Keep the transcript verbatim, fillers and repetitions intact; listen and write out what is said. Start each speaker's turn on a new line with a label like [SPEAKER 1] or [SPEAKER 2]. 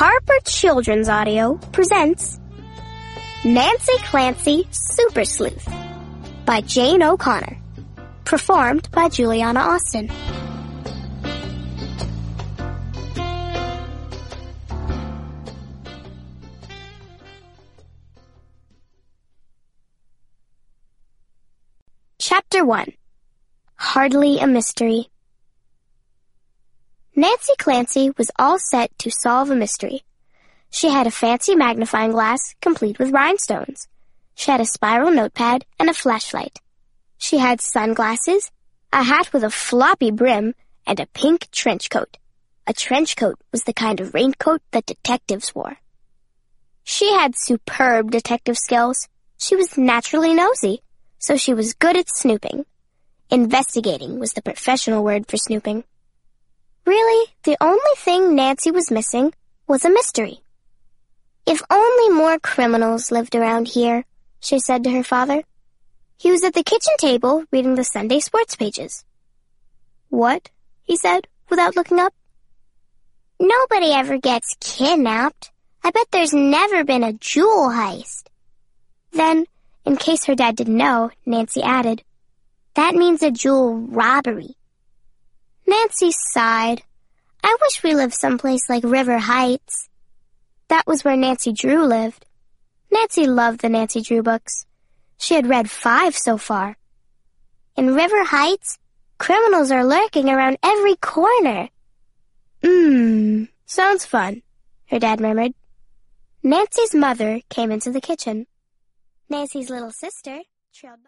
[SPEAKER 1] Harper Children's Audio presents Nancy Clancy Super Sleuth by Jane O'Connor, performed by Juliana Austin. Chapter one. Hardly a Mystery. Nancy Clancy was all set to solve a mystery. She had a fancy magnifying glass, complete with rhinestones. She had a spiral notepad and a flashlight. She had sunglasses, a hat with a floppy brim, and a pink trench coat. A trench coat was the kind of raincoat that detectives wore. She had superb detective skills. She was naturally nosy, so she was good at snooping. Investigating was the professional word for snooping. Really, the only thing Nancy was missing was a mystery. If only more criminals lived around here, she said to her father. He was at the kitchen table reading the Sunday sports pages. What? He said, without looking up. Nobody ever gets kidnapped. I bet there's never been a jewel heist. Then, in case her dad didn't know, Nancy added, that means a jewel robbery. Nancy sighed. I wish we lived someplace like River Heights. That was where Nancy Drew lived. Nancy loved the Nancy Drew books. She had read five so far. In River Heights, criminals are lurking around every corner. Mmm, sounds fun, her dad murmured. Nancy's mother came into the kitchen. Nancy's little sister trailed by.